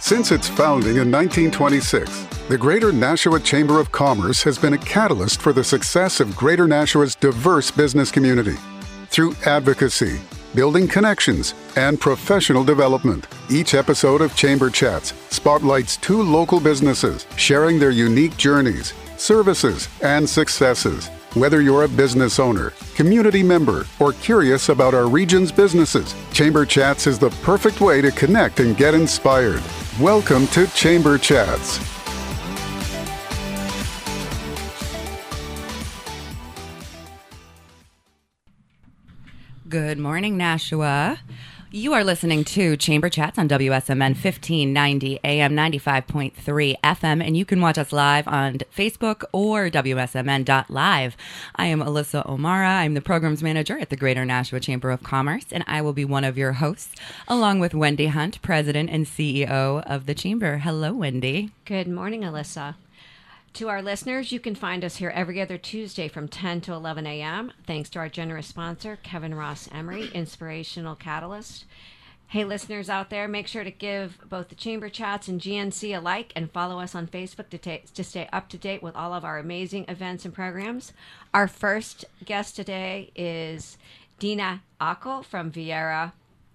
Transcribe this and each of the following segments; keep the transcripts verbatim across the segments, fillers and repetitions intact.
Since its founding in nineteen twenty-six, the Greater Nashua Chamber of Commerce has been a catalyst for the success of Greater Nashua's diverse business community. Through advocacy, building connections, and professional development, each episode of Chamber Chats spotlights two local businesses sharing their unique journeys, services, and successes. Whether you're a business owner, community member, or curious about our region's businesses, Chamber Chats is the perfect way to connect and get inspired. Welcome to Chamber Chats. Good morning, Nashua. You are listening to Chamber Chats on W S M N fifteen ninety A M ninety-five point three F M, and you can watch us live on Facebook or W S M N dot live. I am Alyssa O'Mara. I'm the Programs Manager at the Greater Nashua Chamber of Commerce, and I will be one of your hosts, along with Wendy Hunt, President and C E O of the Chamber. Hello, Wendy. Good morning, Alyssa. To our listeners, you can find us here every other Tuesday from ten to eleven A M Thanks to our generous sponsor, Kevin Ross Emery, Inspirational Catalyst. Hey, listeners out there, make sure to give both the Chamber Chats and G N C a like and follow us on Facebook to, ta- to stay up to date with all of our amazing events and programs. Our first guest today is Dina Ackel from Vieira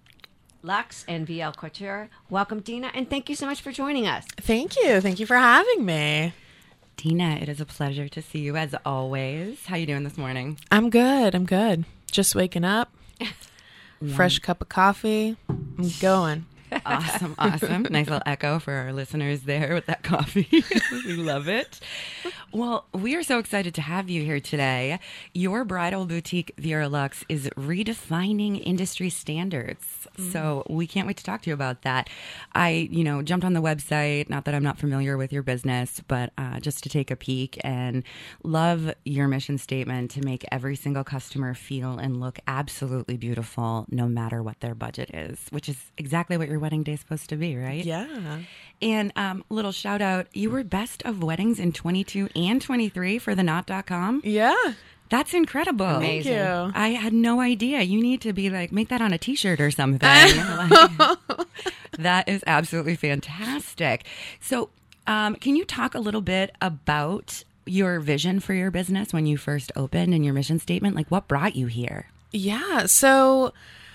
Lux and V L Couture. Welcome, Dina, and thank you so much for joining us. Thank you. Thank you for having me. Dina, it is a pleasure to see you as always. How you doing this morning? I'm good. I'm good. Just waking up. Fresh cup of coffee. I'm going. Awesome, awesome. Nice little echo for our listeners there with that coffee. We love it. Well, we are so excited to have you here today. Your bridal boutique, Vieira Lux, is redefining industry standards. Mm. So we can't wait to talk to you about that. I, you know, jumped on the website, not that I'm not familiar with your business, but uh, just to take a peek, and love your mission statement to make every single customer feel and look absolutely beautiful, no matter what their budget is, which is exactly what your wedding day is supposed to be, right? Yeah. And um, little shout out, you were best of weddings in twenty-two and twenty-three for the knot dot com. Yeah. That's incredible. Amazing. Thank you. I had no idea. You need to be like, make that on a t-shirt or something. Like, that is absolutely fantastic. So um, can you talk a little bit about your vision for your business when you first opened and your mission statement? Like, what brought you here? Yeah. So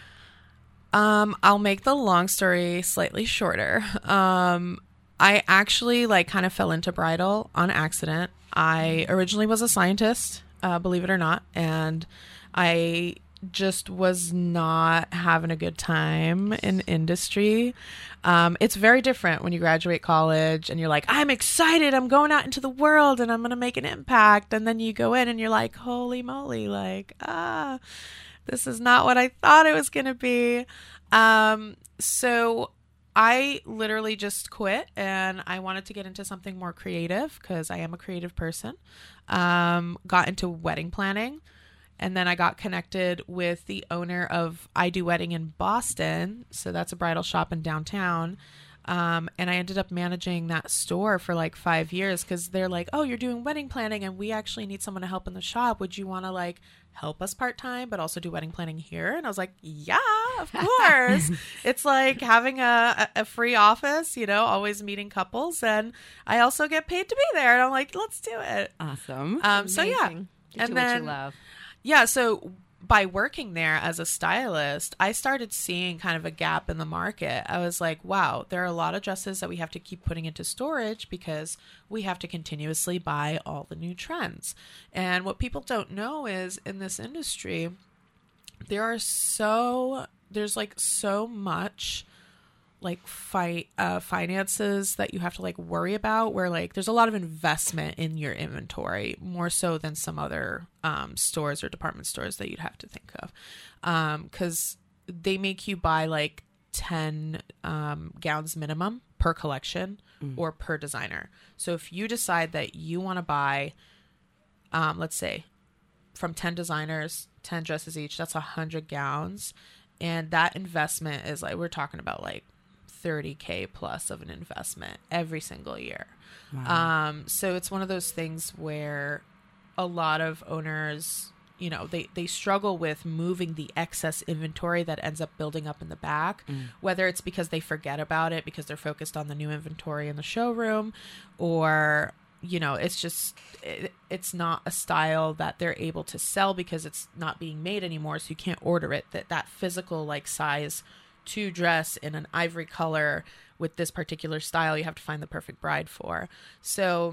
um, I'll make the long story slightly shorter. Um, I actually like kind of fell into bridal on accident. I originally was a scientist, uh, believe it or not, and I just was not having a good time in industry. Um, it's very different when you graduate college and you're like, I'm excited, I'm going out into the world and I'm going to make an impact. And then you go in and you're like, holy moly, like, ah, this is not what I thought it was going to be. Um, so I literally just quit and I wanted to get into something more creative because I am a creative person. Um, got into wedding planning, and then I got connected with the owner of I Do Wedding in Boston. So that's a bridal shop in downtown. Um, and I ended up managing that store for like five years because they're like, oh, you're doing wedding planning and we actually need someone to help in the shop. Would you want to like help us part-time, but also do wedding planning here? And I was like, yeah, of course. It's like having a, a free office, you know, always meeting couples. And I also get paid to be there. And I'm like, let's do it. Awesome. Um, so yeah. Get and to then, what you love. Yeah. So by working there as a stylist, I started seeing kind of a gap in the market. I was like, wow, there are a lot of dresses that we have to keep putting into storage because we have to continuously buy all the new trends. And what people don't know is in this industry, there are so, there's like so much like fight uh finances that you have to like worry about, where like there's a lot of investment in your inventory, more so than some other um stores or department stores that you'd have to think of, um because they make you buy like ten um gowns minimum per collection mm. or per designer. So if you decide that you want to buy um let's say from ten designers, ten dresses each, that's a hundred gowns, and that investment is like, we're talking about like thirty K plus of an investment every single year. Wow. Um, so it's one of those things where a lot of owners you know, they, they struggle with moving the excess inventory that ends up building up in the back, mm. whether it's because they forget about it because they're focused on the new inventory in the showroom, or, you know, it's just, it, it's not a style that they're able to sell because it's not being made anymore. So you can't order it, that, that physical like size to dress in an ivory color with this particular style, you have to find the perfect bride for. So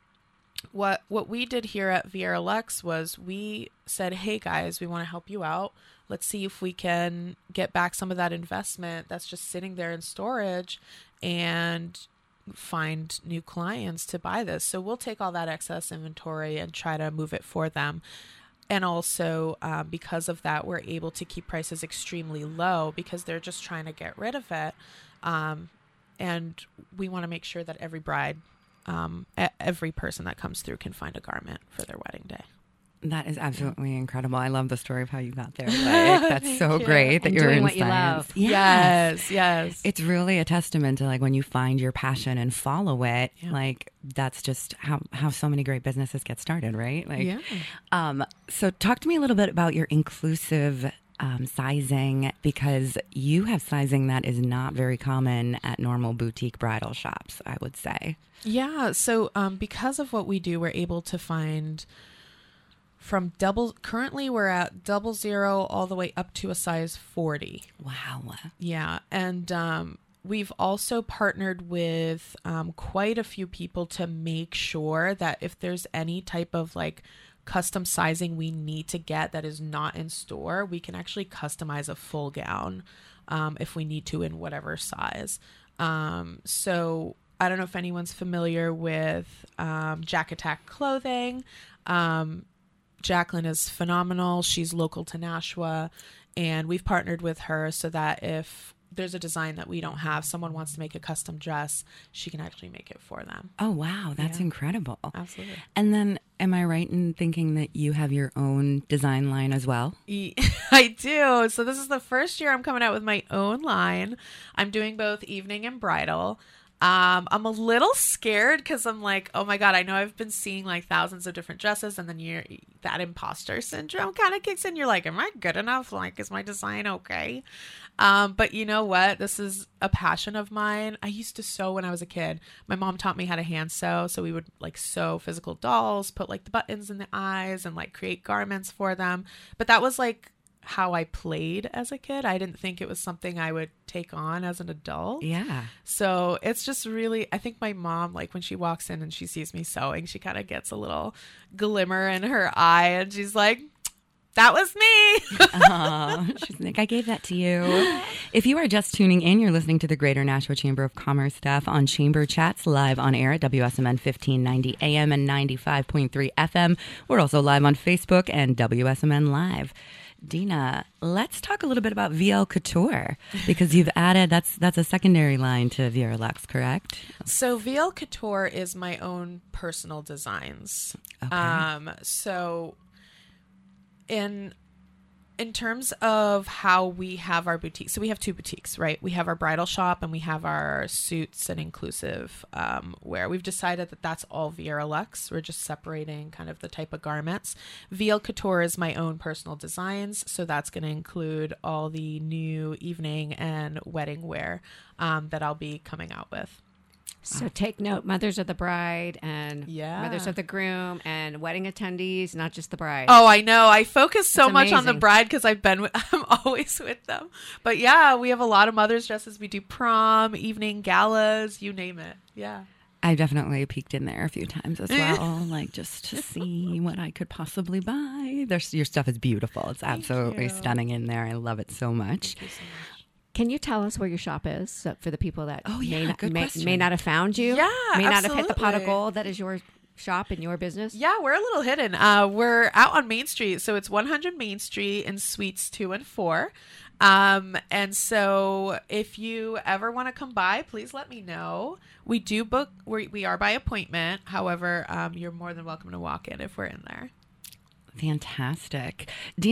what what we did here at Viera Luxe was we said, hey guys, we want to help you out. Let's see if we can get back some of that investment that's just sitting there in storage and find new clients to buy this. So we'll take all that excess inventory and try to move it for them. And also, um, because of that, we're able to keep prices extremely low because they're just trying to get rid of it. Um, and we want to make sure that every bride, um, every person that comes through can find a garment for their wedding day. That is absolutely incredible. I love the story of how you got there. Like, that's so you. great that and you're doing in what science. you love. Yes, yes. It's really a testament to like when you find your passion and follow it. Yeah. Like that's just how how so many great businesses get started, right? Like, yeah. Um. So talk to me a little bit about your inclusive um, sizing, because you have sizing that is not very common at normal boutique bridal shops, I would say. Yeah. So um, because of what we do, we're able to find. From double, currently we're at double zero all the way up to a size forty. Wow. Yeah. And um, we've also partnered with um, quite a few people to make sure that if there's any type of like custom sizing we need to get that is not in store, we can actually customize a full gown um, if we need to in whatever size. Um, so I don't know if anyone's familiar with um, Jack Attack Clothing. Um, Jacqueline is phenomenal. She's local to Nashua, and we've partnered with her so that if there's a design that we don't have, someone wants to make a custom dress, she can actually make it for them. Oh, wow. That's yeah. incredible. Absolutely. And then am I right in thinking that you have your own design line as well? I do. So this is the first year I'm coming out with my own line. I'm doing both evening and bridal. Um, I'm a little scared because I'm like, oh my God, I know I've been seeing like thousands of different dresses, and then you're that imposter syndrome kind of kicks in. You're like, am I good enough? Like, is my design okay? Um, but you know what? This is a passion of mine. I used to sew when I was a kid. My mom taught me how to hand sew. So we would like sew physical dolls, put like the buttons in the eyes and like create garments for them. But that was like how I played as a kid. I didn't think it was something I would take on as an adult. Yeah. So it's just really, I think my mom, like when she walks in and she sees me sewing, she kind of gets a little glimmer in her eye and she's like, that was me. Oh, she's like, I gave that to you. If you are just tuning in, you're listening to the Greater Nashua Chamber of Commerce staff on Chamber Chats live on air at W S M N fifteen ninety A M and ninety-five point three F M. We're also live on Facebook and W S M N Live. Dina, let's talk a little bit about V L Couture, because you've added, that's that's a secondary line to Viera Luxe, correct? So V L Couture is my own personal designs. Okay. Um, so in in terms of how we have our boutique, so we have two boutiques, right? We have our bridal shop and we have our suits and inclusive um, wear. We've decided that that's all Viera Luxe. We're just separating kind of the type of garments. V L Couture is my own personal designs, so that's going to include all the new evening and wedding wear um, that I'll be coming out with. So take note, mothers of the bride and yeah. mothers of the groom and wedding attendees, not just the bride. Oh, I know. I focus so That's much on the amazing. bride because I've been, with, I'm always with them. But yeah, we have a lot of mothers dresses. We do prom, evening galas, you name it. Yeah. I definitely peeked in there a few times as well, like just to see what I could possibly buy. There's, your stuff is beautiful. It's absolutely you. stunning in there. I love it so much. Thank you so much. Can you tell us where your shop is so for the people that Oh, yeah, may, not, good may, question. may not have found you? Yeah, May not have hit the pot of absolutely. gold that is your shop and your business? Yeah, we're a little hidden. Uh, we're out on Main Street. So it's one hundred Main Street in Suites two and four. Um, and so if you ever want to come by, please let me know. We do book, we, we are by appointment. However, um, you're more than welcome to walk in if we're in there. Fantastic. Dina,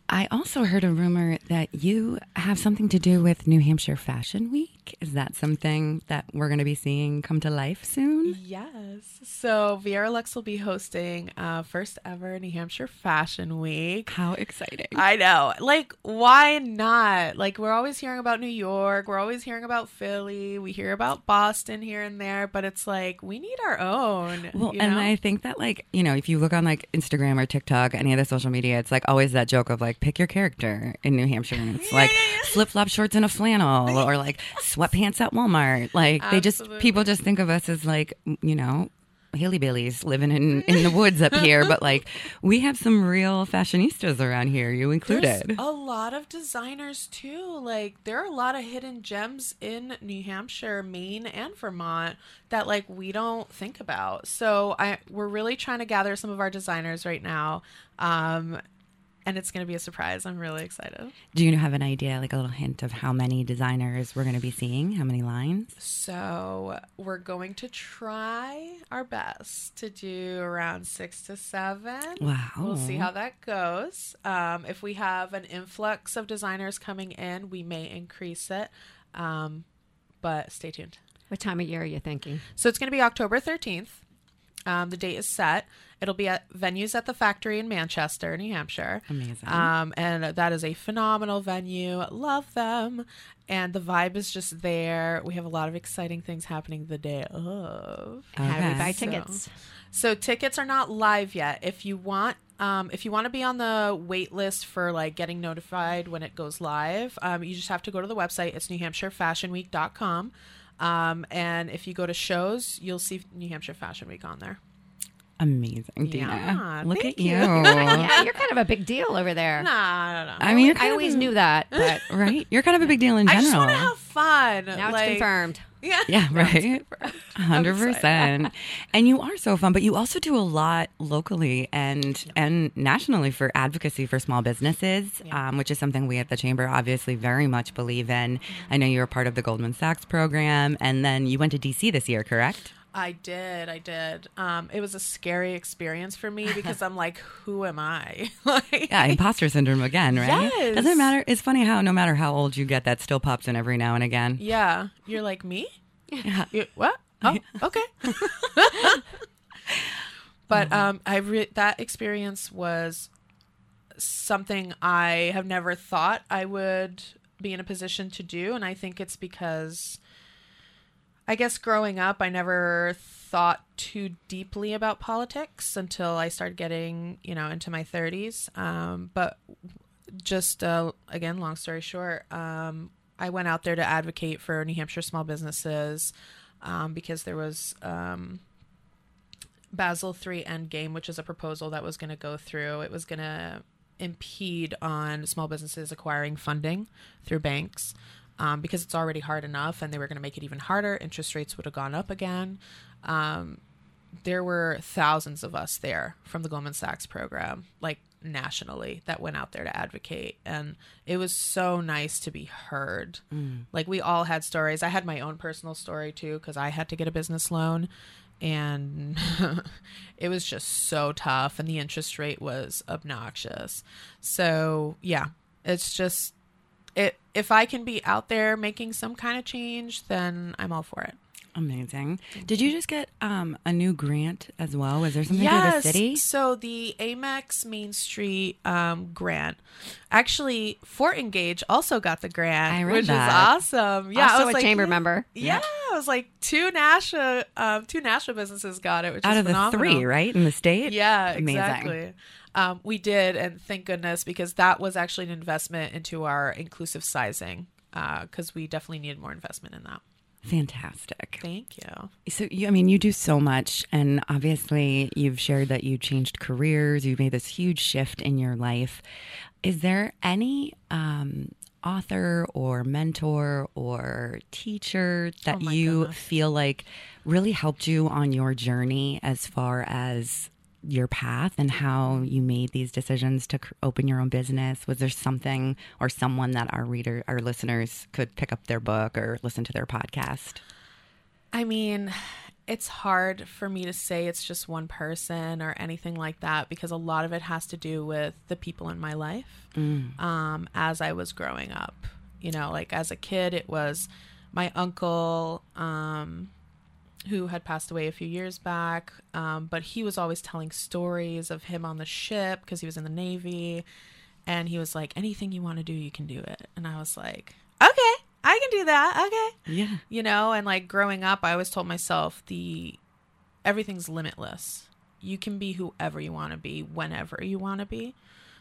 I also heard a rumor that you have something to do with New Hampshire Fashion Week. Is that something that we're going to be seeing come to life soon? Yes. So Viera Lux will be hosting uh, first ever New Hampshire Fashion Week. How exciting. I know. Like, why not? Like, we're always hearing about New York. We're always hearing about Philly. We hear about Boston here and there, but it's like, we need our own. Well, you and know? I think that, like, you know, if you look on like Instagram or TikTok, any of the social media, it's like always that joke of like, pick your character in New Hampshire. And it's Yeah, like yeah, yeah. flip flop shorts and a flannel or like sweatpants at Walmart. Like, they just, Absolutely. people just think of us as like, you know, Haley-Billies living in, in the woods up here. But like, we have some real fashionistas around here, you included. There's a lot of designers too. Like, there are a lot of hidden gems in New Hampshire, Maine, and Vermont that like we don't think about. So I we're really trying to gather some of our designers right now. Um, and it's going to be a surprise. I'm really excited. Do you have an idea, like a little hint of how many designers we're going to be seeing? How many lines? So we're going to try our best to do around six to seven. Wow. We'll see how that goes. Um, if we have an influx of designers coming in, we may increase it. Um, but stay tuned. What time of year are you thinking? So it's going to be October thirteenth. Um, the date is set. It'll be at venues at the Factory in Manchester, New Hampshire. Amazing. Um, and that is a phenomenal venue. Love them. And the vibe is just there. We have a lot of exciting things happening the day of. How do we Okay. buy So- tickets? So tickets are not live yet. If you want, um, if you want to be on the wait list for like getting notified when it goes live, um, you just have to go to the website. It's new hampshire fashion week dot com. Um, and if you go to shows, you'll see New Hampshire Fashion Week on there. Amazing, Dina. Yeah, Look thank at you. you. Yeah, you're kind of a big deal over there. Nah, no, no. I mean, you're I kind always of, knew that, but right? You're kind of a big deal in I general. just want to have fun. now like, it's confirmed. Yeah, Yeah, right. Hundred excited. percent. And you are so fun, but you also do a lot locally and and nationally for advocacy for small businesses, Yeah. um, which is something we at the Chamber obviously very much believe in. I know you were part of the Goldman Sachs program, and then you went to D C this year, correct? I did. I did. Um, it was a scary experience for me because I'm like, who am I? like, Yeah, imposter syndrome again, right? Yes. Doesn't matter. It's funny how no matter how old you get, that still pops in every now and again. yeah, you're like me. Yeah. You, what? Oh, okay. But um, I re- that experience was something I have never thought I would be in a position to do, and I think it's because I guess growing up, I never thought too deeply about politics until I started getting, you know, into my thirties. Um, but just uh, again, long story short, um, I went out there to advocate for New Hampshire small businesses um, because there was um, Basel three Endgame, which is a proposal that was going to go through. It was going to impede on small businesses acquiring funding through banks. Um, because it's already hard enough, and they were going to make it even harder. Interest rates would have gone up again. Um, there were thousands of us there from the Goldman Sachs program, like nationally, that went out there to advocate. And it was so nice to be heard. Mm. Like, we all had stories. I had my own personal story too, because I had to get a business loan. And it was just so tough, and the interest rate was obnoxious. So yeah, it's just, It, if I can be out there making some kind of change, then I'm all for it. Amazing. Did you just get um, a new grant as well? Was there something yes. through the city? So the Amex Main Street um, grant. Actually, Fort Engage also got the grant, I read which that. is awesome. Yeah, Also I was a like, chamber yeah, member. Yeah, I was like two Nashua, um, two Nashua businesses got it, which Out is of phenomenal. the three, right? In the state? Yeah, Amazing. exactly. Um, we did, and thank goodness, because that was actually an investment into our inclusive sizing, because uh, we definitely needed more investment in that. Fantastic. Thank you. So, you, I mean, you do so much, and obviously you've shared that you changed careers, you made this huge shift in your life. Is there any um, author or mentor or teacher that Oh my you goodness. feel like really helped you on your journey as far as your path and how you made these decisions to c- open your own business? Was there something or someone that our reader, our listeners could pick up their book or listen to their podcast? I mean, it's hard for me to say it's just one person or anything like that, because a lot of it has to do with the people in my life. Mm. Um, as I was growing up, you know, like as a kid, it was my uncle, um, who had passed away a few years back. Um, but he was always telling stories of him on the ship because he was in the Navy. And he was like, anything you want to do, you can do it. And I was like, okay, I can do that. Okay. Yeah. You know, and like growing up, I always told myself the everything's limitless. You can be whoever you want to be, whenever you want to be.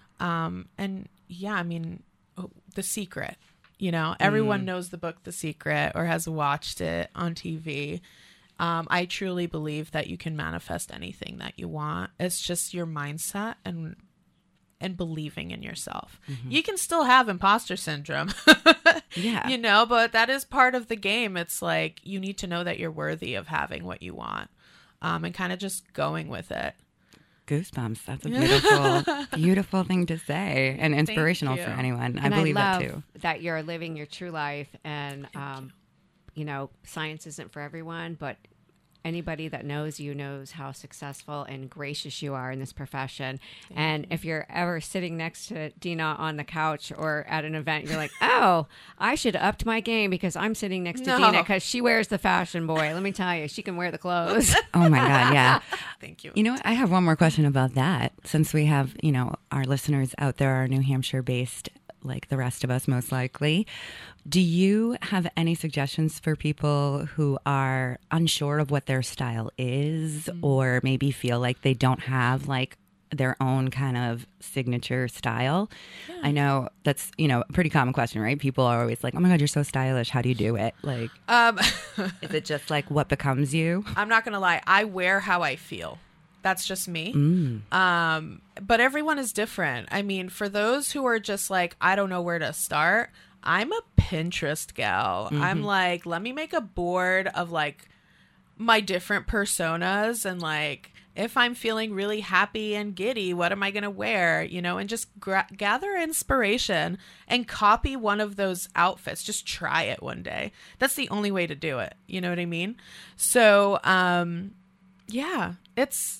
Um, and yeah, I mean, The Secret, you know, everyone mm. knows the book The Secret or has watched it on T V. Um, I truly believe that you can manifest anything that you want. It's just your mindset and and believing in yourself. Mm-hmm. You can still have imposter syndrome. Yeah. You know, but that is part of the game. It's like you need to know that you're worthy of having what you want, um, and kind of just going with it. Goosebumps. That's a beautiful, beautiful thing to say, and inspirational for anyone. And I believe I love that too. That you're living your true life, and um, you. you know, science isn't for everyone, but anybody that knows you knows how successful and gracious you are in this profession. Thank and you. If you're ever sitting next to Dina on the couch or at an event, you're like, oh, I should have upped my game because I'm sitting next to no. Dina because she wears the fashion boy. Let me tell you, she can wear the clothes. Oh my God, yeah. Thank you. You know what? I have one more question about that. Since we have, you know, our listeners out there are New Hampshire based, like the rest of us most likely. Do you have any suggestions for people who are unsure of what their style is, mm. or maybe feel like they don't have like their own kind of signature style? Yeah. I know that's, you know, a pretty common question, right? People are always like, oh my God, you're so stylish. How do you do it? Like, um, is it just like what becomes you? I'm not going to lie. I wear how I feel. That's just me. Mm. Um, but everyone is different. I mean, for those who are just like, I don't know where to start, I'm a Pinterest gal. Mm-hmm. I'm like, let me make a board of like my different personas, and like, if I'm feeling really happy and giddy, what am I going to wear? You know, and just gra- gather inspiration and copy one of those outfits. Just try it one day. That's the only way to do it. You know what I mean? So, um, yeah, it's,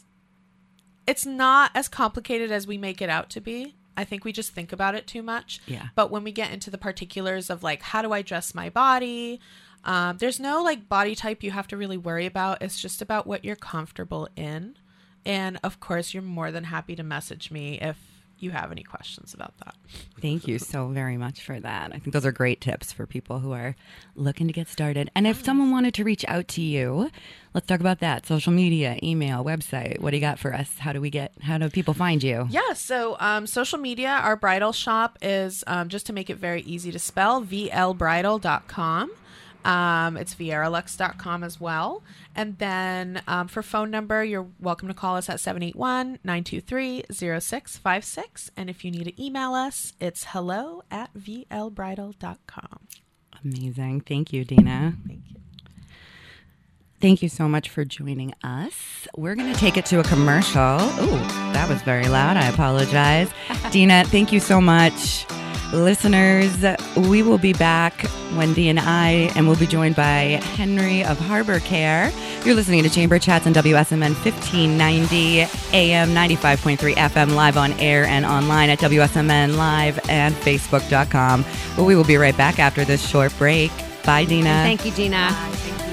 it's not as complicated as we make it out to be. I think we just think about it too much. Yeah. But when we get into the particulars of like, how do I dress my body? Um, there's no like body type you have to really worry about. It's just about what you're comfortable in. And of course, you're more than happy to message me if you have any questions about that. Thank you so very much for that. I think those are great tips for people who are looking to get started. And if someone wanted to reach out to you, let's talk about that. Social media, email, website. What do you got for us? How do we get, how do people find you? Yeah. So um, social media, our bridal shop is, um, just to make it very easy to spell, v l bridal dot com. Um, it's vieralux dot com as well. And then um, for phone number, you're welcome to call us at seven eight one, nine two three, zero six five six. And if you need to email us, it's hello at v l bridal dot com. Amazing. Thank you, Dina. Thank you. Thank you so much for joining us. We're going to take it to a commercial. Oh, that was very loud. I apologize. Dina, thank you so much. Listeners, we will be back, Wendy and I, and we'll be joined by Henry of Harbor Care. You're listening to Chamber Chats on W S M N fifteen ninety A M, ninety-five point three F M, live on air and online at W S M N Live and Facebook dot com. Well, we will be right back after this short break. Bye, Dina. And thank you, Dina. Bye. Thank you.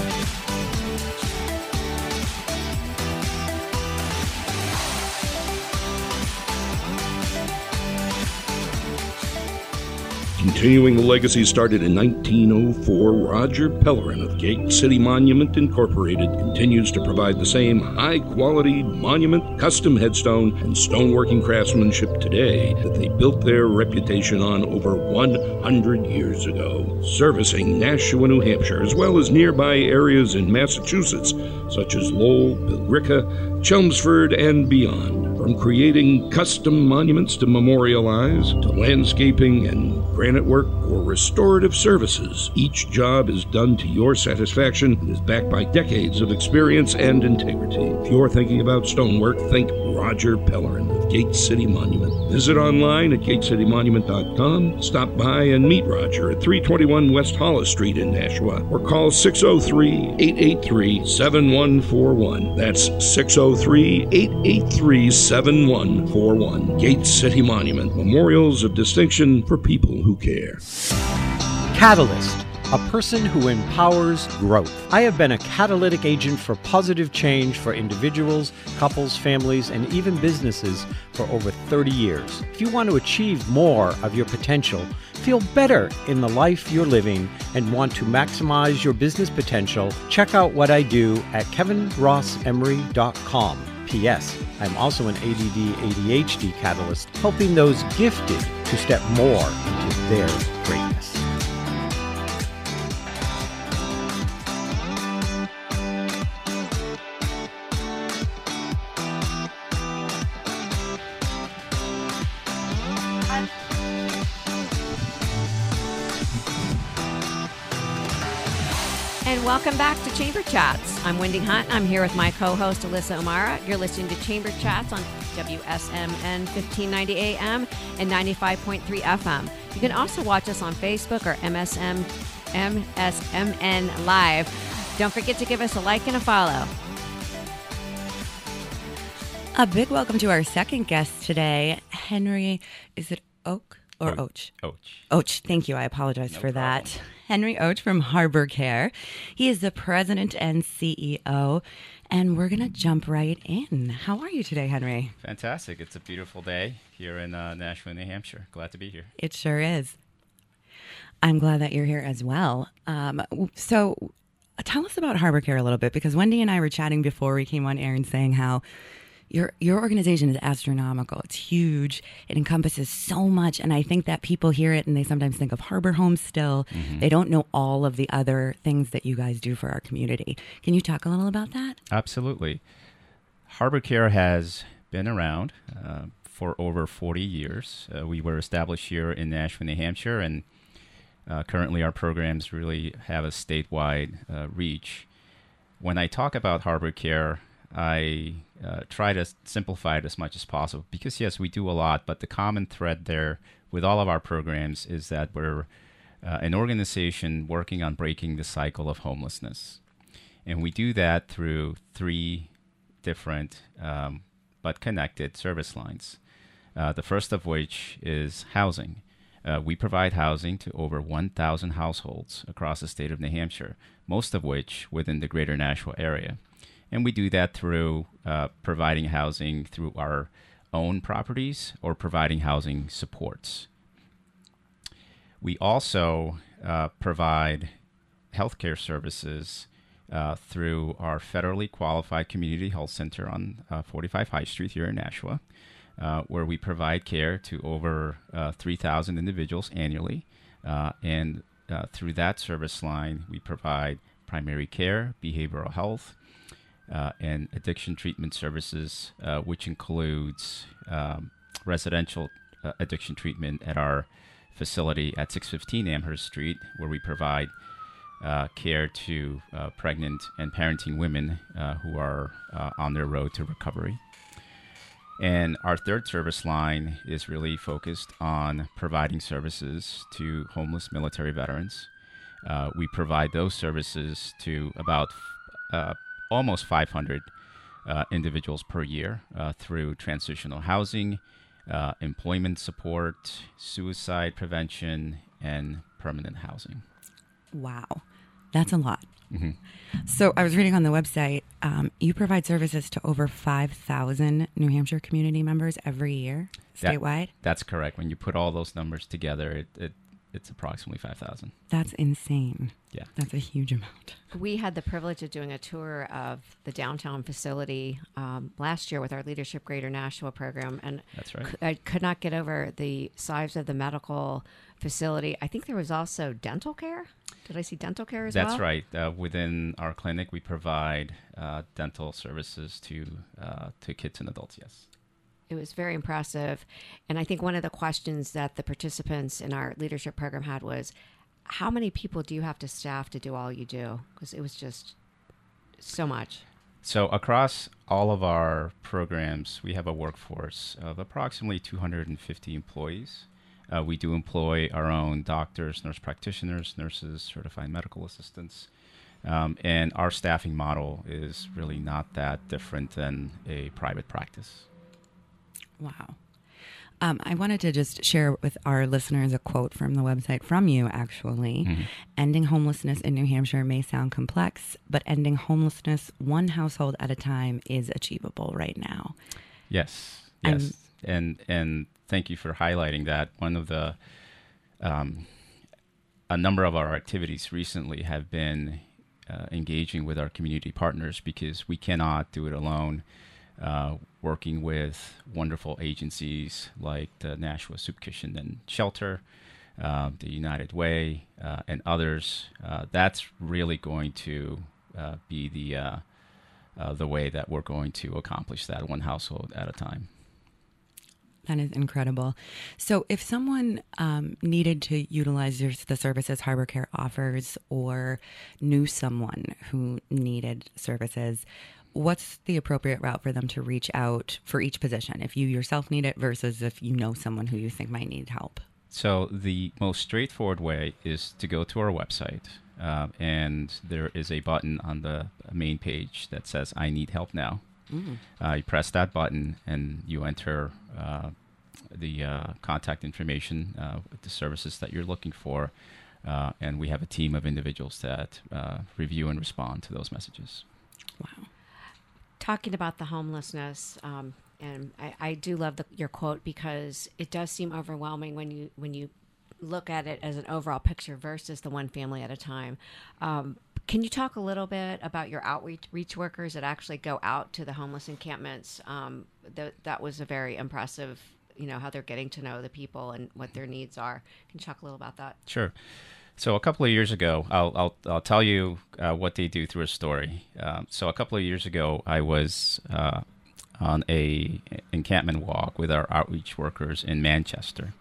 Continuing the legacy started in nineteen oh four, Roger Pellerin of Gate City Monument Incorporated continues to provide the same high-quality monument, custom headstone, and stoneworking craftsmanship today that they built their reputation on over one hundred years ago, servicing Nashua, New Hampshire, as well as nearby areas in Massachusetts, such as Lowell, Billerica, Chelmsford, and beyond. From creating custom monuments to memorialize, to landscaping and granite work or restorative services, each job is done to your satisfaction and is backed by decades of experience and integrity. If you're thinking about stonework, think Roger Pellerin of Gate City Monument. Visit online at gate city monument dot com. Stop by and meet Roger at three twenty-one West Hollis Street in Nashua, or call six oh three, eight eight three, seven one four one. That's six oh three, eight eight three, seven one four one. Gate City Monument, memorials of distinction for people who care. Catalyst, a person who empowers growth. I have been a catalytic agent for positive change for individuals, couples, families, and even businesses for over thirty years. If you want to achieve more of your potential, feel better in the life you're living, and want to maximize your business potential, check out what I do at kevin ross emery dot com. P S. I'm also an A D D A D H D catalyst, helping those gifted to step more into their greatness. And welcome back to Chamber Chats. I'm Wendy Hunt. I'm here with my co-host Alyssa O'Mara. You're listening to Chamber Chats on W S M N fifteen ninety A M and ninety-five point three F M. You can also watch us on Facebook or M S M, M S M N Live. Don't forget to give us a like and a follow. A big welcome to our second guest today, Henry. Is it Oak or Och? Och. Och. Thank you. I apologize No for problem. that. Henry Och from Harbor Care. He is the president and C E O, and we're going to jump right in. How are you today, Henry? Fantastic. It's a beautiful day here in uh, Nashua, New Hampshire. Glad to be here. It sure is. I'm glad that you're here as well. Um, so tell us about Harbor Care a little bit, because Wendy and I were chatting before we came on air and saying how Your your organization is astronomical. It's huge. It encompasses so much. And I think that people hear it and they sometimes think of Harbor Homes still. Mm-hmm. They don't know all of the other things that you guys do for our community. Can you talk a little about that? Absolutely. Harbor Care has been around uh, for over forty years. Uh, we were established here in Nashua, New Hampshire, and uh, currently our programs really have a statewide uh, reach. When I talk about Harbor Care, I uh, try to simplify it as much as possible, because yes, we do a lot, but the common thread there with all of our programs is that we're uh, an organization working on breaking the cycle of homelessness. And we do that through three different um, but connected service lines. Uh, the first of which is housing. Uh, we provide housing to over one thousand households across the state of New Hampshire, most of which within the greater Nashua area. And we do that through uh, providing housing through our own properties or providing housing supports. We also uh, provide healthcare services uh, through our federally qualified community health center on uh, forty-five High Street here in Nashua, uh, where we provide care to over uh, three thousand individuals annually. Uh, and uh, through that service line, we provide primary care, behavioral health, Uh, and addiction treatment services, uh, which includes um, residential uh, addiction treatment at our facility at six fifteen Amherst Street, where we provide uh, care to uh, pregnant and parenting women uh, who are uh, on their road to recovery. And our third service line is really focused on providing services to homeless military veterans. Uh, we provide those services to about uh, almost five hundred uh, individuals per year uh, through transitional housing, uh, employment support, suicide prevention, and permanent housing. Wow. That's a lot. Mm-hmm. So I was reading on the website, um, you provide services to over five thousand New Hampshire community members every year, That- statewide? That's correct. When you put all those numbers together, it, it it's approximately five thousand. That's insane. Yeah. That's a huge amount. We had the privilege of doing a tour of the downtown facility um, last year with our Leadership Greater Nashua program, and That's right. c- I could not get over the size of the medical facility. I think there was also dental care. Did I see dental care as well? That's right. Uh, within our clinic, we provide uh, dental services to uh, to kids and adults. Yes. it was very impressive. And I think one of the questions that the participants in our leadership program had was, how many people do you have to staff to do all you do? Because it was just so much. So across all of our programs, we have a workforce of approximately two hundred fifty employees. Uh, we do employ our own doctors, nurse practitioners, nurses, certified medical assistants. Um, and our staffing model is really not that different than a private practice. Wow. Um, I wanted to just share with our listeners a quote from the website from you, actually. Mm-hmm. Ending homelessness in New Hampshire may sound complex, but ending homelessness one household at a time is achievable right now. Yes, I'm- yes. And and thank you for highlighting that. One of the, um, a number of our activities recently have been uh, engaging with our community partners because we cannot do it alone. Uh, working with wonderful agencies like the Nashua Soup Kitchen and Shelter, uh, the United Way, uh, and others. Uh, that's really going to uh, be the uh, uh, the way that we're going to accomplish that one household at a time. That is incredible. So if someone um, needed to utilize your, the services Harbor Care offers or knew someone who needed services, what's the appropriate route for them to reach out for each position, if you yourself need it versus if you know someone who you think might need help? So the most straightforward way is to go to our website, uh, and there is a button on the main page that says, I need help now. Mm. Uh, you press that button and you enter uh, the uh, contact information uh, with the services that you're looking for, uh, and we have a team of individuals that uh, review and respond to those messages. Wow. Talking about the homelessness, um, and I, I do love the, your quote because it does seem overwhelming when you when you look at it as an overall picture versus the one family at a time. Um, can you talk a little bit about your outreach reach workers that actually go out to the homeless encampments? Um, th- that was a very impressive, you know, how they're getting to know the people and what their needs are. Can you talk a little about that? Sure. So a couple of years ago, I'll I'll, I'll tell you uh, what they do through a story. Um, so a couple of years ago, I was uh, on a encampment walk with our outreach workers in Manchester,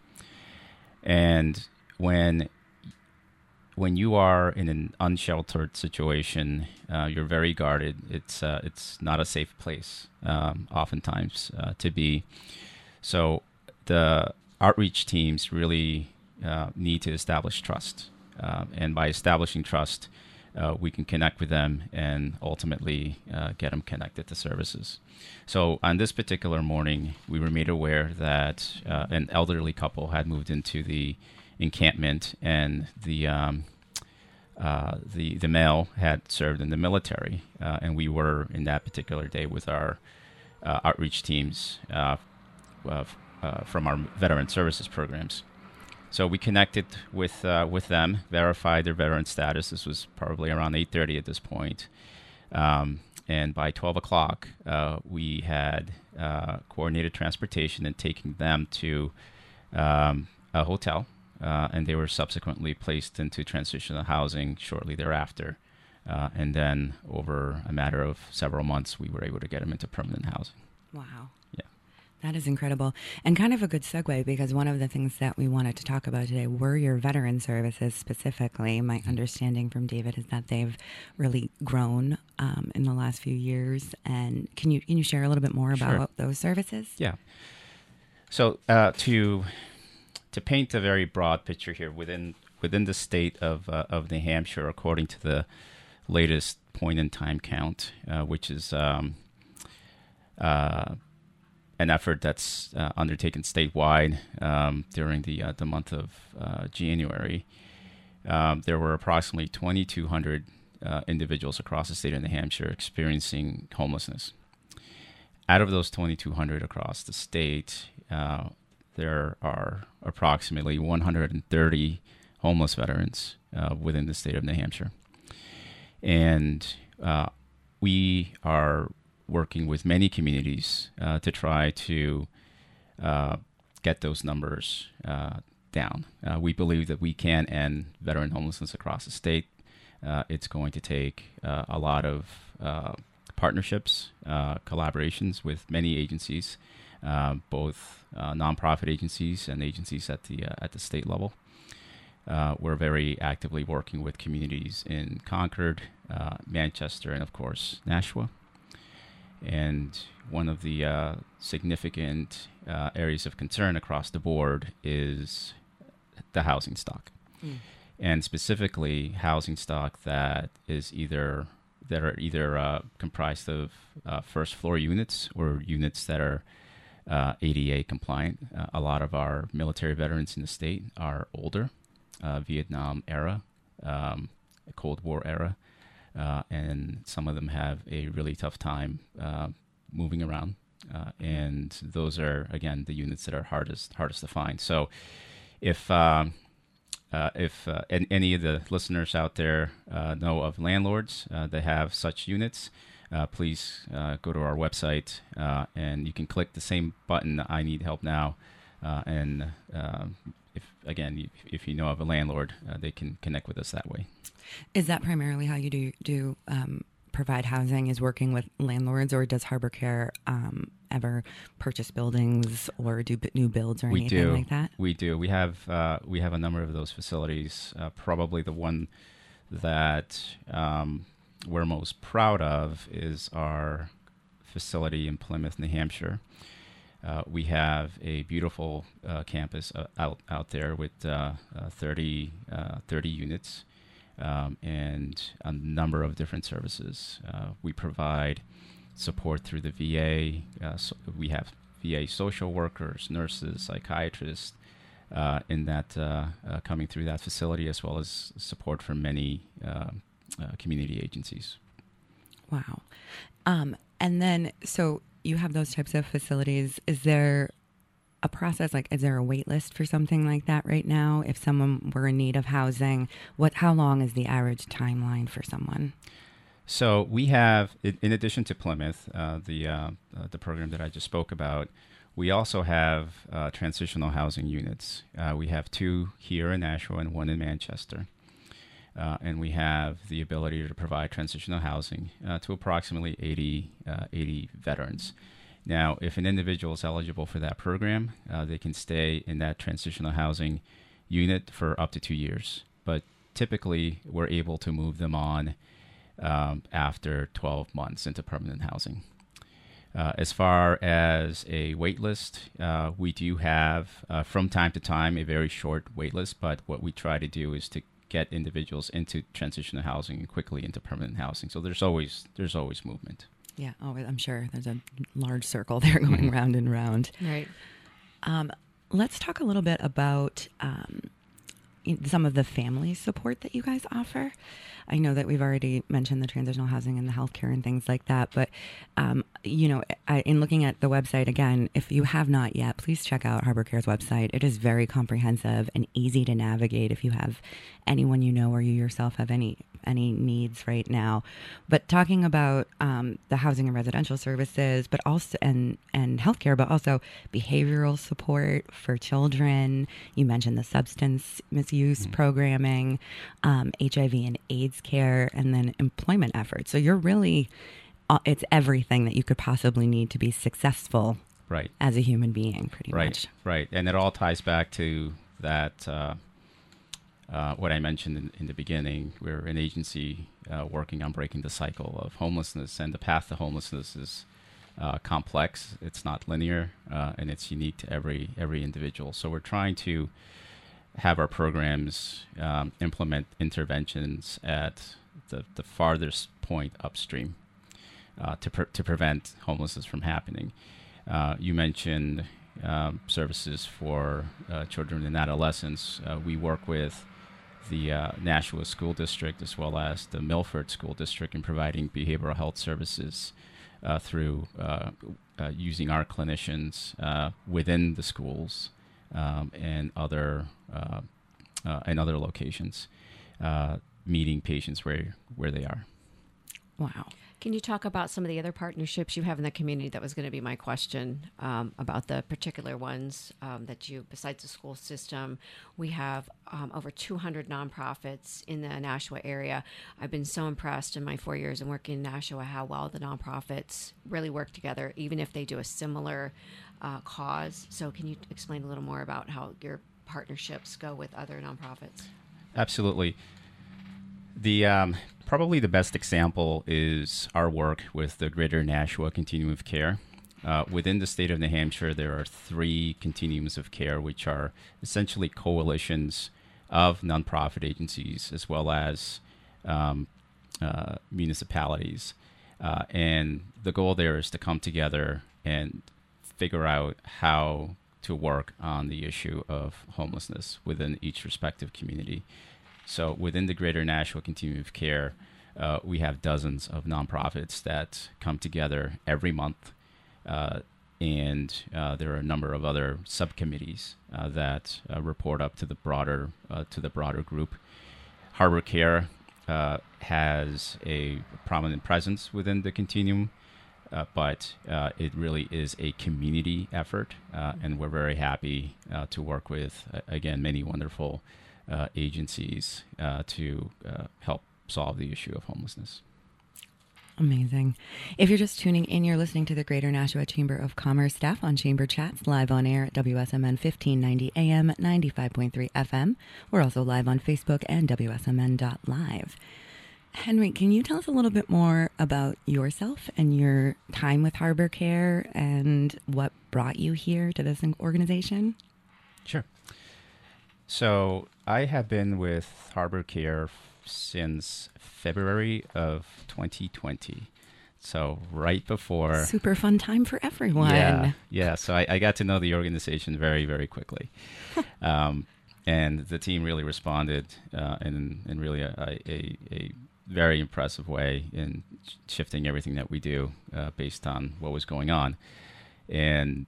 and when when you are in an unsheltered situation, uh, you're very guarded. It's uh, it's not a safe place, um, oftentimes uh, to be. So the outreach teams really uh, need to establish trust. Uh, and by establishing trust, uh, we can connect with them and ultimately uh, get them connected to services. So on this particular morning, we were made aware that uh, an elderly couple had moved into the encampment, and the um, uh, the the male had served in the military, uh, and we were in that particular day with our uh, outreach teams uh, uh, uh, from our veteran services programs. So we connected with uh, with them, verified their veteran status. This was probably around eight thirty at this point. Um, and by twelve o'clock, uh, we had uh, coordinated transportation and taking them to um, a hotel. Uh, and they were subsequently placed into transitional housing shortly thereafter. Uh, and then over a matter of several months, we were able to get them into permanent housing. Wow. Yeah. That is incredible. And kind of a good segue, because one of the things that we wanted to talk about today were your veteran services specifically. My understanding from David is that they've really grown um, in the last few years. And can you can you share a little bit more about Sure. those services? Yeah. So uh, to to paint a very broad picture here, within within the state of uh, of New Hampshire, according to the latest point in time count, uh, which is um, uh, an effort that's uh, undertaken statewide um, during the uh, the month of uh, January, um, there were approximately twenty-two hundred uh, individuals across the state of New Hampshire experiencing homelessness. Out of those twenty-two hundred across the state, uh, there are approximately one hundred thirty homeless veterans uh, within the state of New Hampshire. And uh, we are working with many communities uh, to try to uh, get those numbers uh, down. Uh, we believe that we can end veteran homelessness across the state. Uh, it's going to take uh, a lot of uh, partnerships, uh, collaborations with many agencies, uh, both uh, nonprofit agencies and agencies at the uh, at the state level. Uh, we're very actively working with communities in Concord, uh, Manchester, and of course Nashua. And one of the uh, significant uh, areas of concern across the board is the housing stock, mm. and specifically housing stock that is either that are either uh, comprised of uh, first floor units or units that are uh, A D A compliant. Uh, a lot of our military veterans in the state are older, uh, Vietnam era, um, Cold War era. Uh, and some of them have a really tough time uh, moving around, uh, and those are again the units that are hardest hardest to find. So, if um, uh, if uh, and any of the listeners out there uh, know of landlords uh, that have such units, uh, please uh, go to our website uh, and you can click the same button. I need help now, uh, and uh, if again if, if you know of a landlord, uh, they can connect with us that way. Is that primarily how you do do um, provide housing? Is working with landlords, or does Harbor Care um, ever purchase buildings or do b- new builds or we anything do. like that? We do. We have uh, we have a number of those facilities. Uh, probably the one that um, we're most proud of is our facility in Plymouth, New Hampshire. Uh, we have a beautiful uh, campus uh, out out there with uh, uh, thirty, uh, thirty units. Um, and a number of different services. Uh, we provide support through the V A. Uh, so we have V A social workers, nurses, psychiatrists uh, in that uh, uh, coming through that facility, as well as support from many uh, uh, community agencies. Wow. Um, and then, so you have those types of facilities. Is there a process, like, is there a wait list for something like that right now? If someone were in need of housing, what, how long is the average timeline for someone? So we have, in addition to Plymouth, uh, the uh, uh, the program that I just spoke about, we also have uh, transitional housing units. Uh, we have two here in Nashua and one in Manchester. Uh, and we have the ability to provide transitional housing uh, to approximately eighty, uh, eighty veterans. Now, if an individual is eligible for that program, uh, they can stay in that transitional housing unit for up to two years. But typically, we're able to move them on um, after twelve months into permanent housing. Uh, as far as a wait list, uh, we do have, uh, from time to time, a very short wait list. But what we try to do is to get individuals into transitional housing and quickly into permanent housing. So there's always there's always movement. Yeah, oh, I'm sure there's a large circle there going mm-hmm. round and round. Right. Um, let's talk a little bit about um, some of the family support that you guys offer. I know that we've already mentioned the transitional housing and the healthcare and things like that, but um, you know, I, in looking at the website again, if you have not yet, please check out Harbor Care's website. It is very comprehensive and easy to navigate if you have anyone you know or you yourself have any any needs right now. But talking about um, the housing and residential services, but also and and healthcare, but also behavioral support for children. You mentioned the substance misuse mm-hmm. programming, um, H I V and AIDS care, and then employment efforts. So you're really, uh, it's everything that you could possibly need to be successful, right, as a human being, pretty right, much. Right, and it all ties back to that. Uh, Uh, what I mentioned in, in the beginning, we're an agency uh, working on breaking the cycle of homelessness, and the path to homelessness is uh, complex. It's not linear, uh, and it's unique to every every individual. So we're trying to have our programs um, implement interventions at the, the farthest point upstream uh, to pre- to prevent homelessness from happening. Uh, you mentioned um, services for uh, children and adolescents. Uh, we work with the uh, Nashua School District as well as the Milford School District in providing behavioral health services uh, through uh, uh, using our clinicians uh, within the schools um, and other uh, uh, and other locations, uh, meeting patients where where they are. Wow. Can you talk about some of the other partnerships you have in the community? That was going to be my question um, about the particular ones um, that you, besides the school system, we have um, over two hundred nonprofits in the Nashua area. I've been so impressed in my four years in working in Nashua how well the nonprofits really work together, even if they do a similar uh, cause. So can you explain a little more about how your partnerships go with other nonprofits? Absolutely. The um, probably the best example is our work with the Greater Nashua Continuum of Care. Uh, within the state of New Hampshire, there are three continuums of care, which are essentially coalitions of nonprofit agencies as well as um, uh, municipalities. Uh, and the goal there is to come together and figure out how to work on the issue of homelessness within each respective community. So within the Greater Nashua Continuum of Care, uh, we have dozens of nonprofits that come together every month, uh, and uh, there are a number of other subcommittees uh, that uh, report up to the broader uh, to the broader group. Harbor Care uh, has a prominent presence within the continuum, uh, but uh, it really is a community effort, uh, and we're very happy uh, to work with uh, again many wonderful Uh, agencies uh, to uh, help solve the issue of homelessness. Amazing. If you're just tuning in, you're listening to the Greater Nashua Chamber of Commerce staff on Chamber Chats, live on air at W S M N fifteen ninety A M, ninety-five point three F M. We're also live on Facebook and W S M N dot live. Henry, can you tell us a little bit more about yourself and your time with Harbor Care and what brought you here to this organization? Sure. So I have been with Harbor Care since February of twenty twenty. So right before... Super fun time for everyone. Yeah, yeah. So I, I got to know the organization very, very quickly. um, and the team really responded uh, in, in really a, a, a very impressive way in shifting everything that we do uh, based on what was going on. And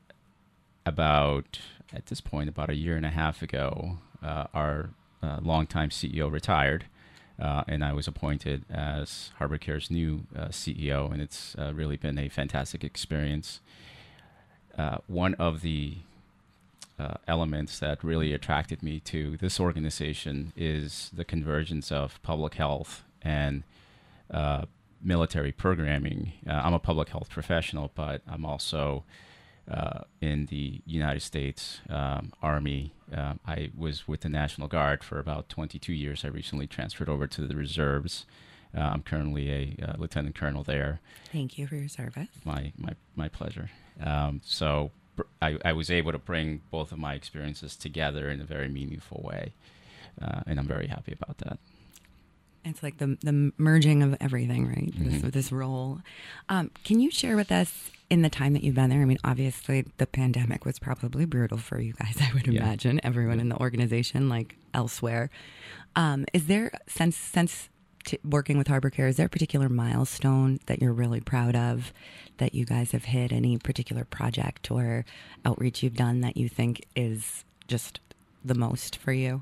about... At this point, about a year and a half ago, uh, our uh, longtime C E O retired, uh, and I was appointed as Harbor Care's new uh, C E O, and it's uh, really been a fantastic experience. Uh, one of the uh, elements that really attracted me to this organization is the convergence of public health and uh, military programming. Uh, I'm a public health professional, but I'm also Uh, in the United States um, Army. Uh, I was with the National Guard for about twenty-two years. I recently transferred over to the reserves. Uh, I'm currently a uh, lieutenant colonel there. Thank you for your service. My my my pleasure. Um, so I, I was able to bring both of my experiences together in a very meaningful way, uh, and I'm very happy about that. It's like the the merging of everything, right? Mm-hmm. This, this role. Um, can you share with us in the time that you've been there? I mean, obviously the pandemic was probably brutal for you guys, I would yeah. imagine, everyone in the organization, like elsewhere. Um, is there, since, since t- working with Harbor Care, is there a particular milestone that you're really proud of that you guys have hit? Any particular project or outreach you've done that you think is just the most for you?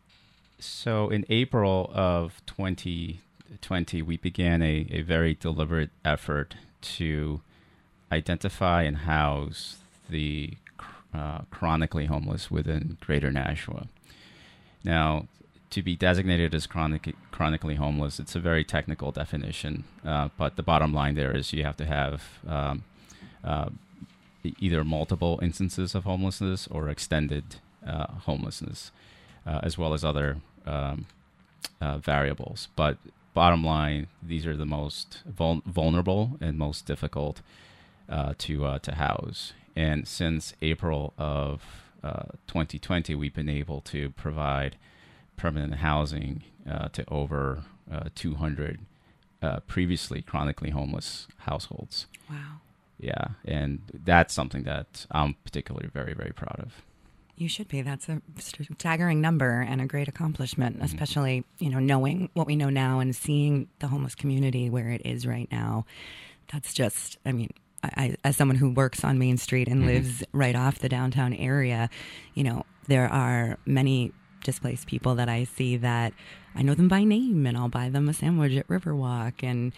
So in April of twenty twenty, we began a, a very deliberate effort to identify and house the uh, chronically homeless within Greater Nashua. Now, to be designated as chronic, chronically homeless, it's a very technical definition, uh, but the bottom line there is you have to have um, uh, either multiple instances of homelessness or extended uh, homelessness, uh, as well as other um, uh, variables. But bottom line, these are the most vul- vulnerable and most difficult uh, to uh, to house. And since April of uh, twenty twenty, we've been able to provide permanent housing uh, to over uh, two hundred uh, previously chronically homeless households. Wow. Yeah, and that's something that I'm particularly very, very proud of. You should be. That's a staggering number and a great accomplishment, Mm-hmm. especially, you know, knowing what we know now and seeing the homeless community where it is right now. That's just, I mean, I, as someone who works on Main Street and Mm-hmm. lives right off the downtown area, you know, there are many displaced people that I see that I know them by name and I'll buy them a sandwich at Riverwalk. And,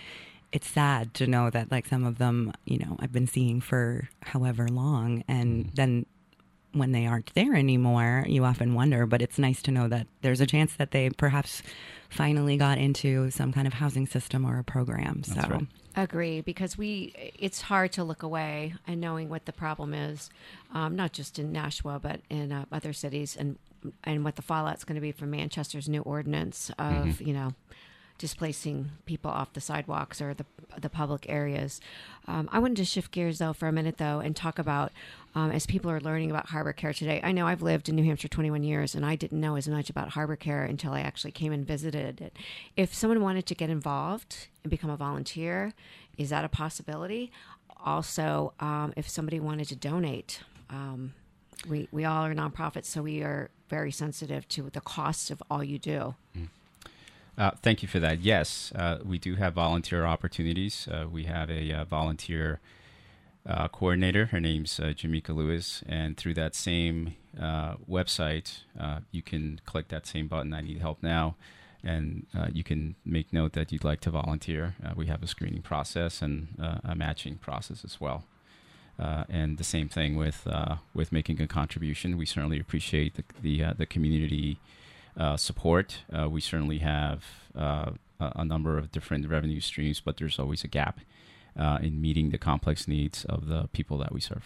it's sad to know that like some of them, you know, I've been seeing for however long, and then when they aren't there anymore, you often wonder, but it's nice to know that there's a chance that they perhaps finally got into some kind of housing system or a program. So That's right. Agree, because we it's hard to look away and knowing what the problem is, um, not just in Nashua, but in uh, other cities, and and what the fallout's going to be from Manchester's new ordinance of, mm-hmm. you know, displacing people off the sidewalks or the the public areas. Um, I wanted to shift gears, though, for a minute, though, and talk about, um, as people are learning about Harbor Care today. I know I've lived in New Hampshire twenty-one years, and I didn't know as much about Harbor Care until I actually came and visited it. If someone wanted to get involved and become a volunteer, is that a possibility? Also, um, if somebody wanted to donate, um, we, we all are nonprofits, so we are very sensitive to the costs of all you do. Mm. Uh, thank you for that. Yes, uh, we do have volunteer opportunities. Uh, we have a uh, volunteer uh, coordinator. Her name's uh, Jamaica Lewis. And through that same uh, website, uh, you can click that same button, I Need Help Now, and uh, you can make note that you'd like to volunteer. Uh, we have a screening process and uh, a matching process as well. Uh, and the same thing with uh, with making a contribution. We certainly appreciate the the, uh, the community Uh, support. Uh, we certainly have uh, a, a number of different revenue streams, but there's always a gap uh, in meeting the complex needs of the people that we serve.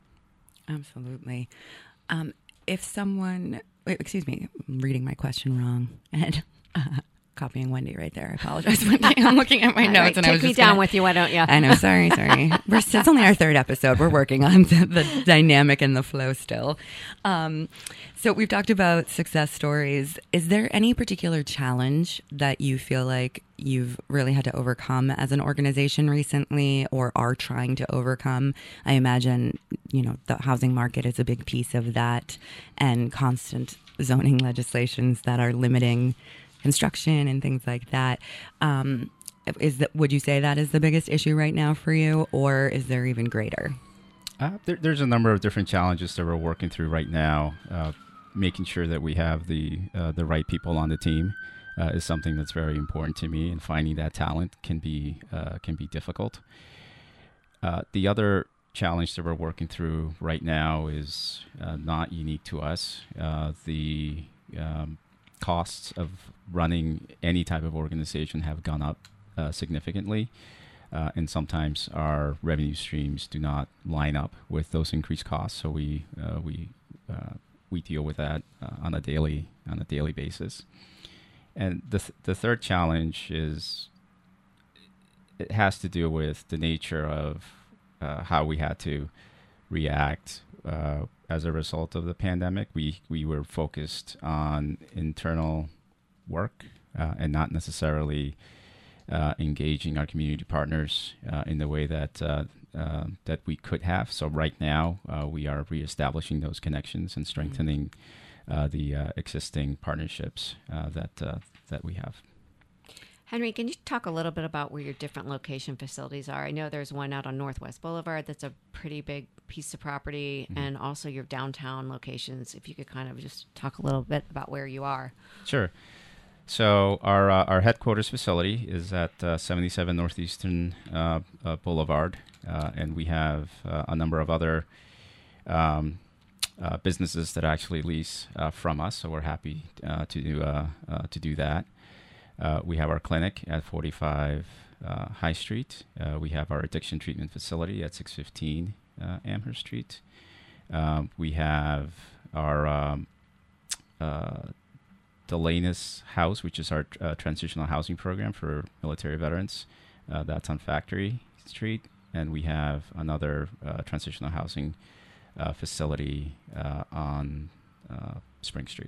Absolutely. Um, if someone, wait, excuse me, I'm reading my question wrong and uh, copying Wendy right there. I apologize, Wendy. I'm looking at my All notes, right, and take I was me just down gonna, with you, why don't you? I know. Sorry, sorry. We're, it's only our third episode. We're working on the, the dynamic and the flow still. Um, so we've talked about success stories. Is there any particular challenge that you feel like you've really had to overcome as an organization recently, or are trying to overcome? I imagine, you know, the housing market is a big piece of that, and constant zoning legislations that are limiting construction and things like that. Um, is that, would you say that is the biggest issue right now for you, or is there even greater? Uh, there, there's a number of different challenges that we're working through right now. Uh, making sure that we have the uh, the right people on the team uh, is something that's very important to me, and finding that talent can be uh, can be difficult. Uh, the other challenge that we're working through right now is uh, not unique to us. Uh, the um, costs of running any type of organization have gone up uh, significantly, uh, and sometimes our revenue streams do not line up with those increased costs. So we uh, we uh, we deal with that uh, on a daily on a daily basis. And the th- the third challenge is it has to do with the nature of uh, how we had to react uh, as a result of the pandemic. We we were focused on internal work uh, and not necessarily uh, engaging our community partners uh, in the way that uh, uh, that we could have. So right now uh, we are reestablishing those connections and strengthening uh, the uh, existing partnerships uh, that uh, that we have. Henry, can you talk a little bit about where your different location facilities are? I know there's one out on Northwest Boulevard that's a pretty big piece of property, mm-hmm. and also your downtown locations. If you could kind of just talk a little bit about where you are. Sure. So our uh, our headquarters facility is at uh, seventy-seven Northeastern uh, uh, Boulevard, uh, and we have uh, a number of other um, uh, businesses that actually lease uh, from us. So we're happy uh, to do uh, uh, to do that. Uh, we have our clinic at forty-five uh, High Street. Uh, we have our addiction treatment facility at six fifteen uh, Amherst Street. Um, we have our um, uh, Delanus House, which is our uh, transitional housing program for military veterans. Uh, that's on Factory Street. And we have another uh, transitional housing uh, facility uh, on uh, Spring Street.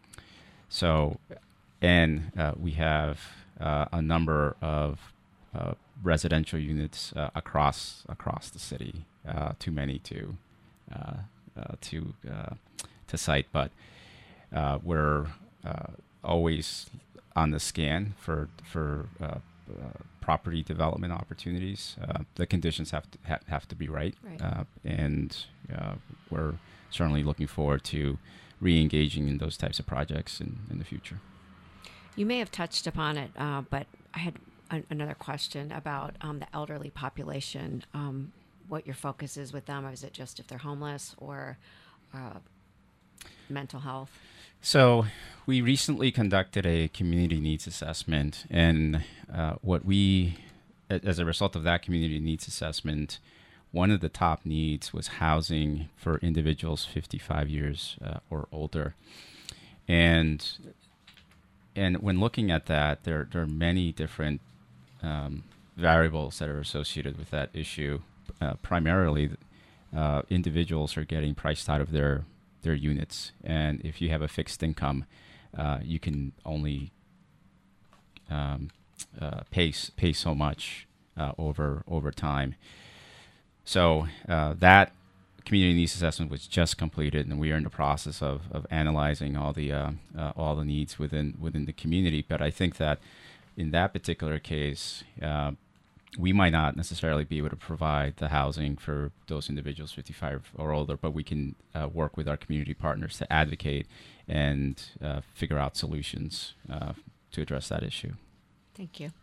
So, and uh, we have uh, a number of uh, residential units uh, across across the city. Uh, too many to uh, uh, to uh, to cite, but uh, we're Uh, always on the scan for for uh, uh, property development opportunities. Uh, the conditions have to ha- have to be right, right. Uh, and uh, we're certainly looking forward to re-engaging in those types of projects in, in the future. You may have touched upon it, uh, but I had an, another question about um, the elderly population. Um, what your focus is with them? Or is it just if they're homeless or uh, mental health? So we recently conducted a community needs assessment, and uh, what we, as a result of that community needs assessment, one of the top needs was housing for individuals fifty-five years uh, or older. And and when looking at that, there, there are many different um, variables that are associated with that issue. Uh, primarily, uh, individuals are getting priced out of their their units, and if you have a fixed income, uh, you can only um, uh, pay pay so much uh, over over time. So uh, that community needs assessment was just completed, and we are in the process of, of analyzing all the uh, uh, all the needs within within the community. But I think that in that particular case, uh, we might not necessarily be able to provide the housing for those individuals fifty-five or older, but we can uh, work with our community partners to advocate and uh, figure out solutions uh, to address that issue. Thank you.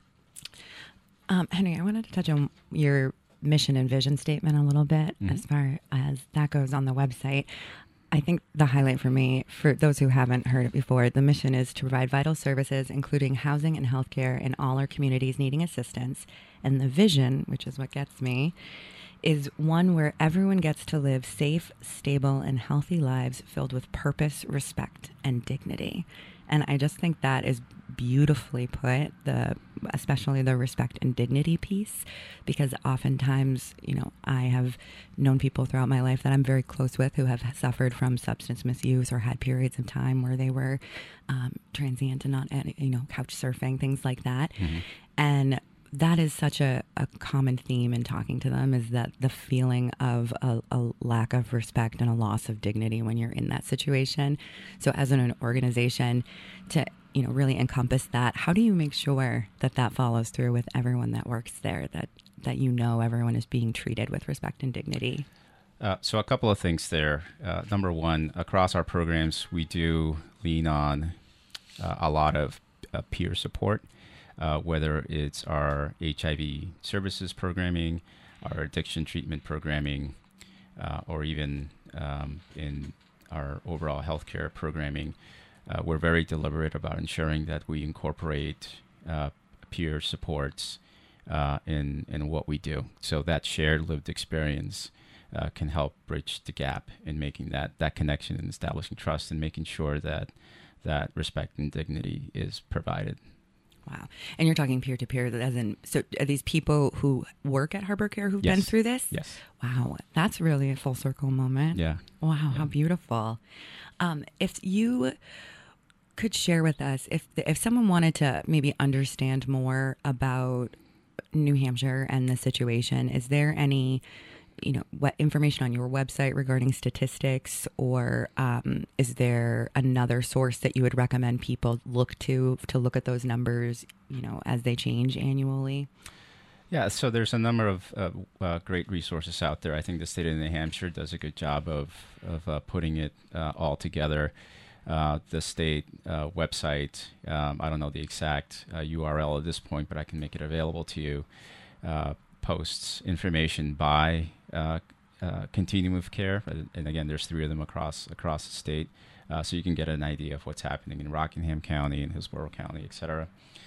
Um, Henry, I wanted to touch on your mission and vision statement a little bit. Mm-hmm. As far as that goes on the website. I think the highlight for me, for those who haven't heard it before, the mission is to provide vital services, including housing and healthcare in all our communities needing assistance. And the vision, which is what gets me, is one where everyone gets to live safe, stable, and healthy lives filled with purpose, respect, and dignity. And I just think that is beautifully put, the especially the respect and dignity piece, because oftentimes, you know, I have known people throughout my life that I'm very close with who have suffered from substance misuse or had periods of time where they were um, transient and not, you know, couch surfing, things like that. Mm-hmm. And that is such a, a common theme in talking to them, is that the feeling of a, a lack of respect and a loss of dignity when you're in that situation. So as an organization, to, you know, really encompass that, how do you make sure that that follows through with everyone that works there, that, that you know everyone is being treated with respect and dignity? Uh, so a couple of things there. Uh, number one, across our programs, we do lean on uh, a lot of uh, peer support. Uh, whether it's our H I V services programming, our addiction treatment programming, uh, or even um, in our overall healthcare programming, uh, we're very deliberate about ensuring that we incorporate uh, peer supports uh, in, in what we do. So that shared lived experience uh, can help bridge the gap in making that, that connection and establishing trust and making sure that that respect and dignity is provided. Wow. And you're talking peer-to-peer, as in, so are these people who work at Harbor Care who've Yes. been through this? Yes. Wow. That's really a full circle moment. Yeah. Wow. Yeah. How beautiful. Um, if you could share with us, if if someone wanted to maybe understand more about New Hampshire and the situation, is there any, you know, what information on your website regarding statistics, or um, is there another source that you would recommend people look to to look at those numbers, you know, as they change annually? Yeah, so there's a number of uh, uh, great resources out there. I think the state of New Hampshire does a good job of of uh, putting it uh, all together. Uh, the state uh, website, um, I don't know the exact uh, U R L at this point, but I can make it available to you. Uh, posts information by uh, uh, continuum of care, and again, there's three of them across across the state, uh, so you can get an idea of what's happening in Rockingham County and Hillsborough County, et cetera.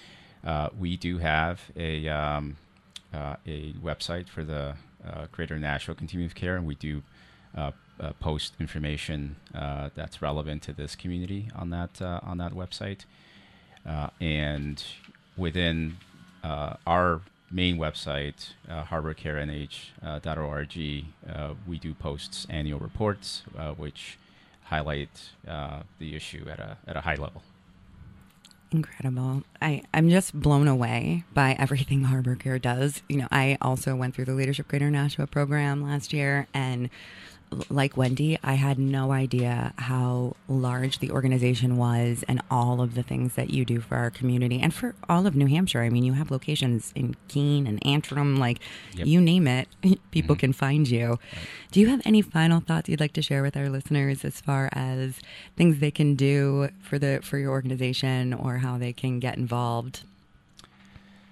Uh, we do have a um, uh, a website for the uh, Greater Nashua Continuum of Care, and we do uh, uh, post information uh, that's relevant to this community on that uh, on that website, uh, and within uh, our main website, uh, harbor care n h dot org, uh, we do post annual reports uh, which highlight uh, the issue at a at a high level. Incredible. I, I'm just blown away by everything Harbor Care does. You know, I also went through the Leadership Greater Nashua program last year, and like Wendy, I had no idea how large the organization was and all of the things that you do for our community and for all of New Hampshire. I mean, you have locations in Keene and Antrim, like Yep. you name it, people Mm-hmm. can find you. Right. Do you have any final thoughts you'd like to share with our listeners as far as things they can do for the for your organization or how they can get involved?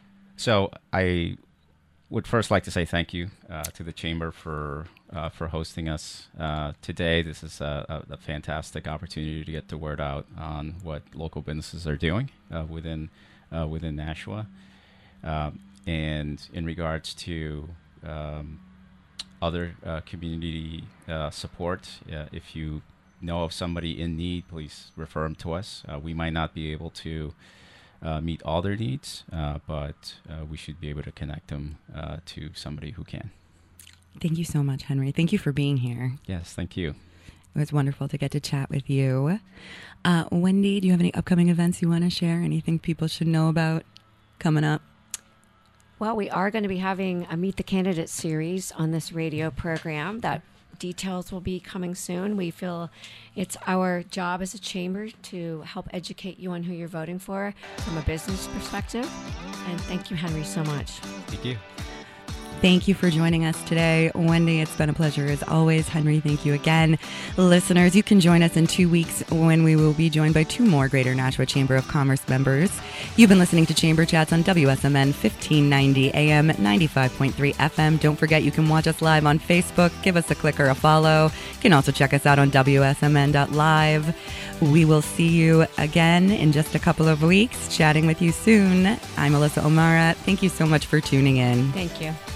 So I would first like to say thank you uh, to the Chamber for uh, for hosting us uh, today. This is a, a, a fantastic opportunity to get the word out on what local businesses are doing uh, within uh, within Nashua. Um, and in regards to um, other uh, community uh, support, uh, if you know of somebody in need, please refer them to us. Uh, we might not be able to uh, meet all their needs, uh, but uh, we should be able to connect them uh, to somebody who can. Thank you so much, Henry. Thank you for being here. Yes, thank you. It was wonderful to get to chat with you. Uh, Wendy, do you have any upcoming events you want to share? Anything people should know about coming up? Well, we are going to be having a Meet the Candidate series on this radio program. That details will be coming soon. We feel it's our job as a chamber to help educate you on who you're voting for from a business perspective. And thank you, Henry, so much. Thank you. Thank you for joining us today. Wendy, it's been a pleasure as always. Henry, thank you again. Listeners, you can join us in two weeks when we will be joined by two more Greater Nashua Chamber of Commerce members. You've been listening to Chamber Chats on W S M N fifteen ninety A M, ninety-five point three F M. Don't forget you can watch us live on Facebook. Give us a click or a follow. You can also check us out on W S M N dot live. We will see you again in just a couple of weeks, chatting with you soon. I'm Alyssa O'Mara. Thank you so much for tuning in. Thank you.